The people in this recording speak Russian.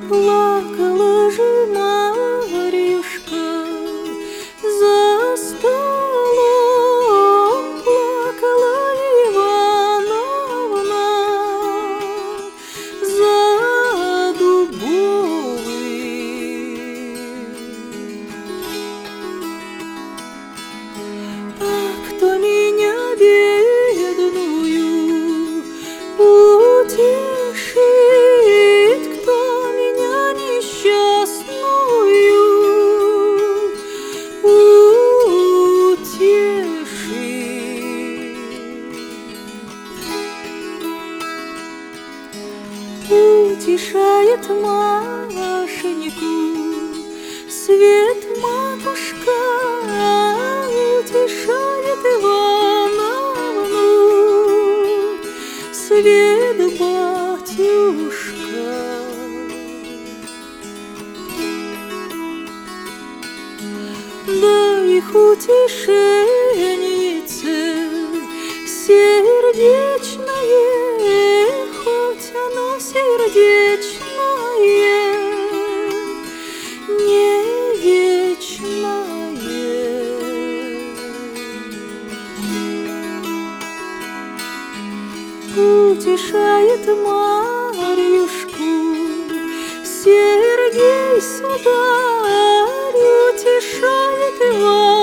Плакала же Марьюшка за столом, плакала Ивановна за дубовым. А кто меня бедную утешит, кто меня несчастную утешит? Утешает Машеньку свет матушка, утешает Ивановну свет батюшка. Да их утешеннице сердечное, хоть оно сердечное, не вечное. Утешает Марьюшку Сергей сударь, утешает Иван.